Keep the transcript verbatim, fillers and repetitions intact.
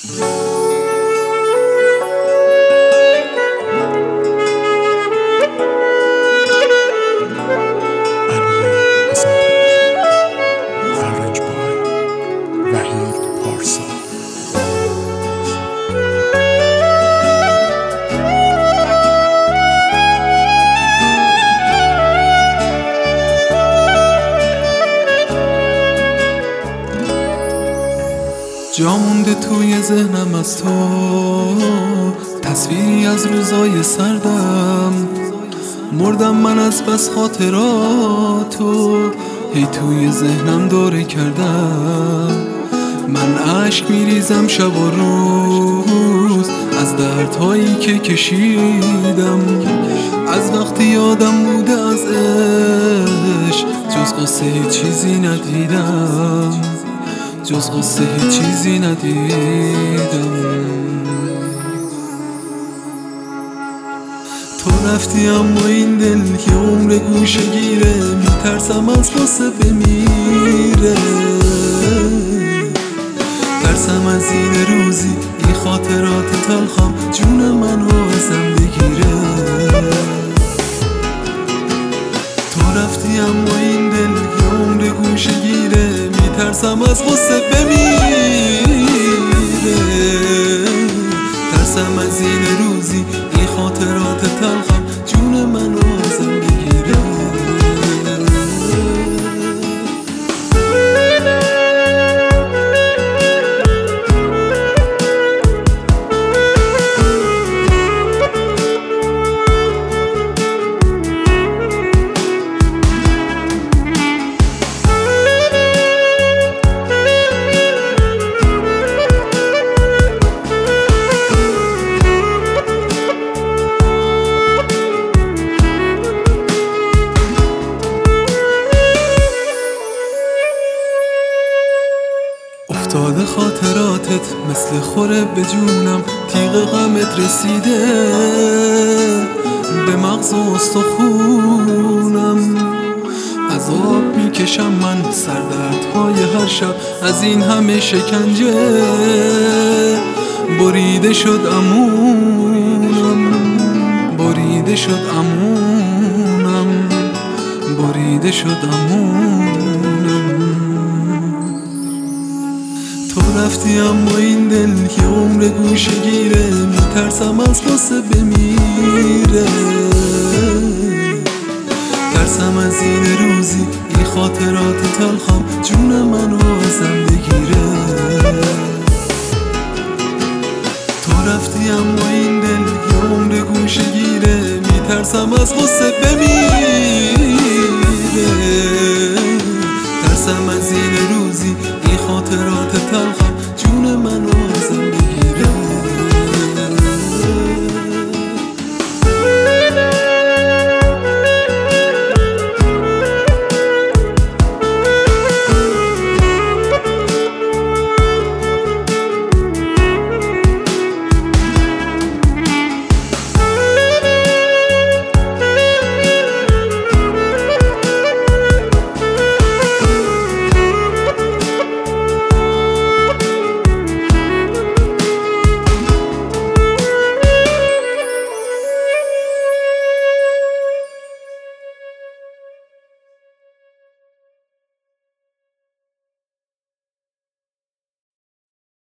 جا مونده توی ذهنم از تو، تصویری از روزای سردم. مردم من از بس خاطراتو، هی توی ذهنم دوره کردم. من عشق میریزم شب و روز از دردهایی که کشیدم. از وقتی یادم بوده از عشق، جز قصه هیچ چیزی ندیدم. جز قصه هیچ چیزی ندیدم. تو رفتی اما این دل که عمر گوشه گیره، میترسم از قصه بمیره. ترسم از این روزی این خاطرات تلخم جون منو ازم بگیره. تو رفتی اما این دل که عمر گوشه گیره، ترسم از غصه بمیره. ترسم از این روزی این خاطرات تلخم جون منو ازم بگیره. افتاده خاطراتت مثل خوره به جونم، تیغ غمت رسیده به مغز و استخونم. عذاب میکشم من سردردهای هر شب از این همه شکنجه. بریده شد امونم، بریده شد امونم، بریده شد امونم. تو رفتی اما این دل که عمر گوشه گیره، میترسم از قصه بمیره. ترسم از این روزی این خاطرات تلخم جون منو ازم بگیره. تو رفتی اما این دل که عمر گوشه گیره، میترسم از قصه بمیره. ترسم از این روزی این خاطرات تلخم جون منو ازم